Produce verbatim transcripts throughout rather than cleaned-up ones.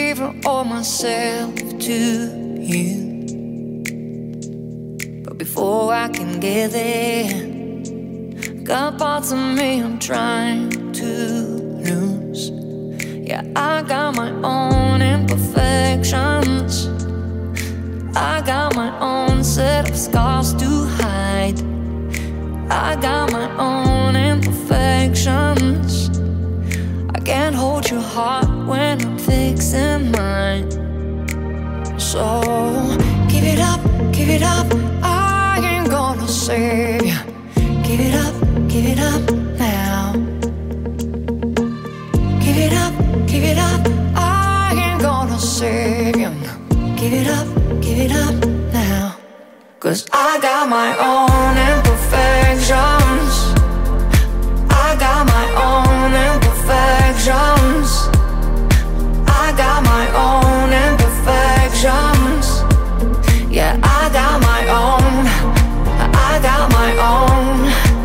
giving all myself to you. But before I can get there, got parts of me I'm trying to lose. Yeah, I got my own imperfections. I got my own set of scars to hide. I got my own imperfections. I can't hold your heart when I'm fixing mine. So give it up, give it up, I ain't gonna save you. Give it up, give it up now. Give it up, give it up, I ain't gonna save you. Give it up, give it up now. Cause I got my own imperfections. I got my own imperfections. I got my own imperfections. Yeah, I got my own. I got my own.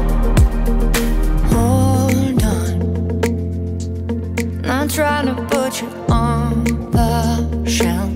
Hold on, not trying to put you on the shelf,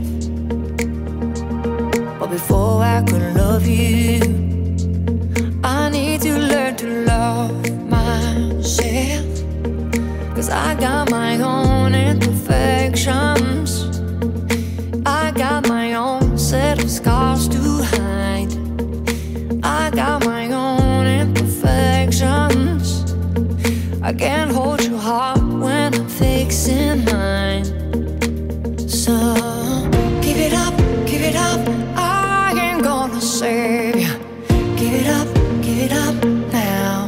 but before I could love you, I need to learn to love myself. Cause I got my own imperfections. I got my own set of scars to hide. I got my own imperfections. I can't hold your heart when I'm fixing mine. So give it up, give it up, I ain't gonna save you. Give it up, give it up now.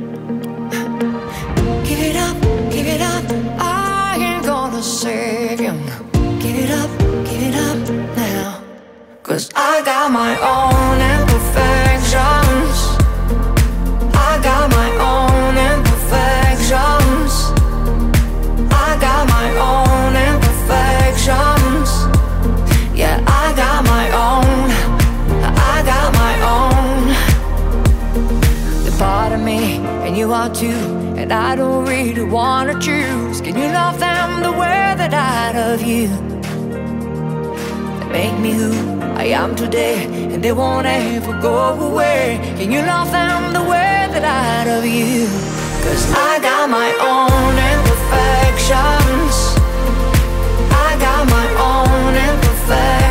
Give it up, give it up, I ain't gonna save you. Give it up, give it up now. Cause I got my own imperfections. I got my own imperfections. I got my own imperfections. Yeah, I got my own. I got my own. The part of me, and you are too, and I don't really wanna choose. Can you love them the way that I love you? They make me who I am today, and they won't ever go away. Can you love them the way that I love you? Cause I got my own imperfections. I got my own imperfections.